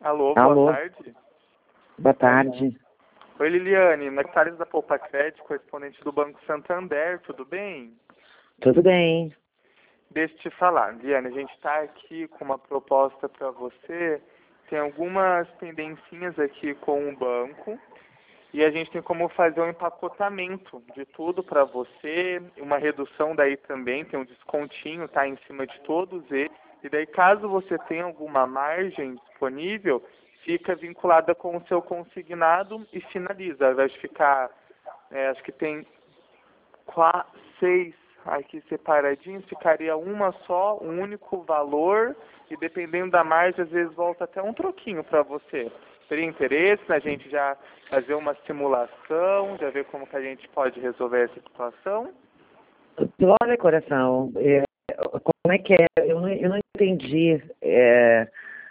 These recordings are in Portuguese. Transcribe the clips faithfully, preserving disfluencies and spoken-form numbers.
Alô, boa Alô. tarde. Boa tarde. Oi, Liliane, na Thales da Poupa Crédito, correspondente do Banco Santander, tudo bem? Tudo bem. Deixa eu te falar, Liliane, a gente está aqui com uma proposta para você, tem algumas pendencinhas aqui com o banco, e a gente tem como fazer um empacotamento de tudo para você, uma redução daí também, tem um descontinho, tá, em cima de todos eles, e daí caso você tenha alguma margem disponível, fica vinculada com o seu consignado e finaliza. Ao invés de ficar, é, acho que tem quatro, seis aqui separadinhos, ficaria uma só, um único valor, e dependendo da margem, às vezes volta até um troquinho para você. Teria interesse na gente já fazer uma simulação, já ver como que a gente pode resolver essa situação? Olha, coração, é, como é que é? Eu não, eu não entendi. É,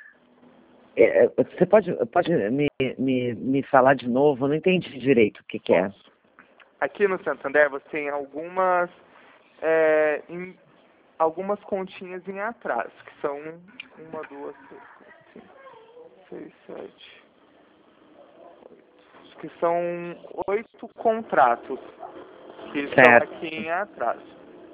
é, você pode, pode me, me, me falar de novo? Eu não entendi direito o que, que é. Aqui no Santander você tem algumas, é, em, algumas continhas em atraso, que são uma, duas, três, quatro, cinco, seis, sete, oito. Que são oito contratos que estão Certo. aqui em atraso.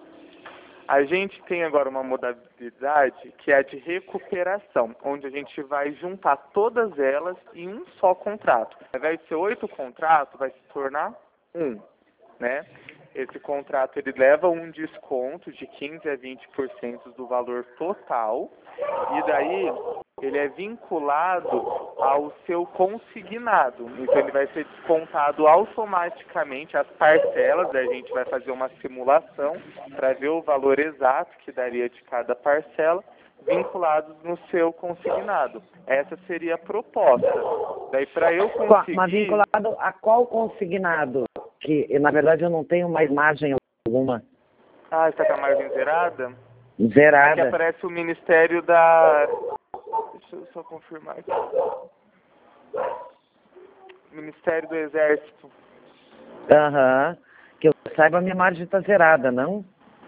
A gente tem agora uma modalidade que é a de recuperação, onde a gente vai juntar todas elas em um só contrato. Ao invés de ser oito contratos, vai se tornar um, né? Esse contrato ele leva um desconto de quinze a vinte por cento do valor total, e daí ele é vinculado ao seu consignado. Então ele vai ser descontado automaticamente as parcelas, a gente vai fazer uma simulação para ver o valor exato que daria de cada parcela, vinculados no seu consignado. Essa seria a proposta. Daí para eu conseguir... Mas vinculado a qual consignado? Que, na verdade, eu não tenho mais margem alguma. Ah, está com a margem zerada? Zerada. Aqui aparece o Ministério da... Deixa eu só confirmar aqui. Ministério do Exército. Aham. Que eu saiba, a minha margem está zerada, não?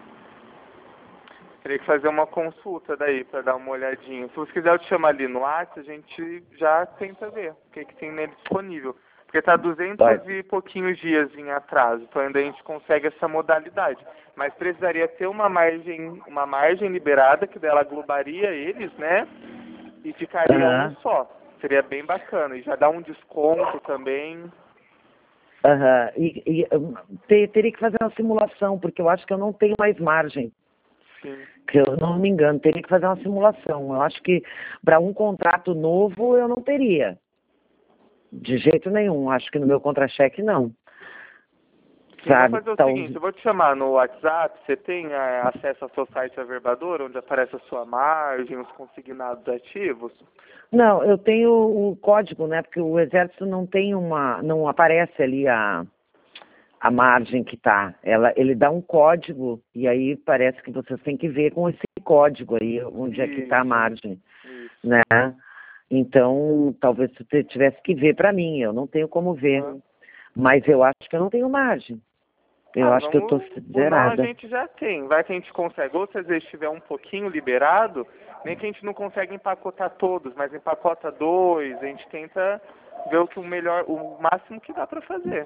Teria que fazer uma consulta daí para dar uma olhadinha. Se você quiser eu te chamar ali no WhatsApp, a gente já tenta ver o que, que tem nele disponível. Porque está duzentos Vai. e pouquinhos dias em atraso, então ainda a gente consegue essa modalidade. Mas precisaria ter uma margem, uma margem liberada, que dela aglobaria eles, né? E ficaria Aham. um só. Seria bem bacana. E já dá um desconto também. Aham. E, e um, te- teria que fazer uma simulação, porque eu acho que eu não tenho mais margem. Sim. Que eu não me engano, teria que fazer uma simulação. Eu acho que para um contrato novo eu não teria. De jeito nenhum. Acho que no meu contra-cheque não. Sim, Sabe? vou fazer o Então, seguinte, eu vou te chamar no WhatsApp, você tem é, acesso ao seu site Averbador, onde aparece a sua margem, os consignados ativos? não, eu tenho o código, né? Porque o exército não tem uma, não aparece ali a, a margem que tá. Ela, ele dá um código e aí parece que vocês têm que ver com esse código aí onde é que tá a Isso, margem, isso. né? Então, talvez você tivesse que ver para mim. Eu não tenho como ver, Ah. mas eu acho que eu não tenho margem. Eu Ah, acho que eu tô vamos, o não a zerada. gente já tem, vai que a gente consegue, ou se às vezes estiver um pouquinho liberado, nem que a gente não consegue empacotar todos, mas empacota dois, a gente tenta ver o que o melhor, o máximo que dá para fazer.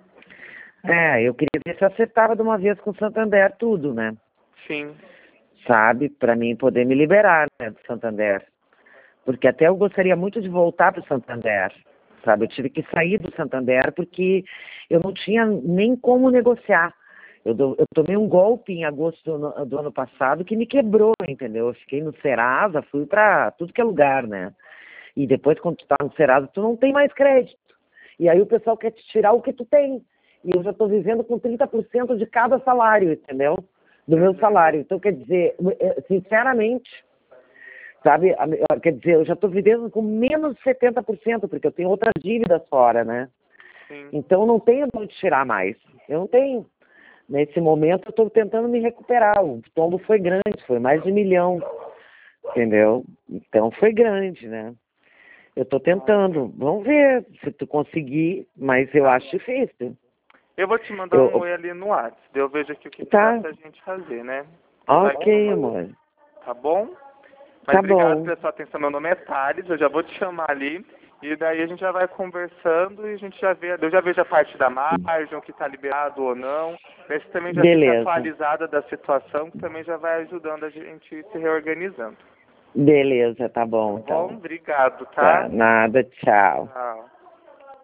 É, eu queria ver se eu acertava de uma vez com o Santander tudo, né? Sim. Sabe? Para mim poder me liberar, né, do Santander. Porque até eu gostaria muito de voltar para o Santander, sabe? Eu tive que sair do Santander porque eu não tinha nem como negociar. Eu, do, eu tomei um golpe em agosto do, do ano passado que me quebrou, entendeu? Eu fiquei no Serasa, fui para tudo que é lugar, né? E depois, quando tu tá no Serasa, tu não tem mais crédito. E aí o pessoal quer te tirar o que tu tem. E eu já estou vivendo com trinta por cento de cada salário, entendeu? Do meu salário. Então, quer dizer, sinceramente... Sabe, quer dizer, eu já estou vivendo com menos de setenta por cento, porque eu tenho outras dívidas fora, né? Sim. Então, eu não tenho de onde tirar mais. Eu não tenho. Nesse momento, eu estou tentando me recuperar. O tombo foi grande, foi mais de um milhão, entendeu? Então, foi grande, né? Eu estou tentando. Vamos ver se tu conseguir, mas eu acho difícil. Eu vou te mandar Eu, um oi ali no WhatsApp, eu vejo aqui o que, que tá. dá pra gente fazer, né? Você vai Ok, com- amor. Tá bom? Mas Tá obrigado bom. pela sua atenção. Meu nome é Thales, eu já vou te chamar ali. E daí a gente já vai conversando e a gente já vê, eu já vejo a parte da margem, o que está liberado ou não. Daí você também já fica Beleza. atualizada da situação, que também já vai ajudando a gente se reorganizando. Beleza, tá bom, Bom, então. obrigado, Tá, tá? nada, tchau. Tchau.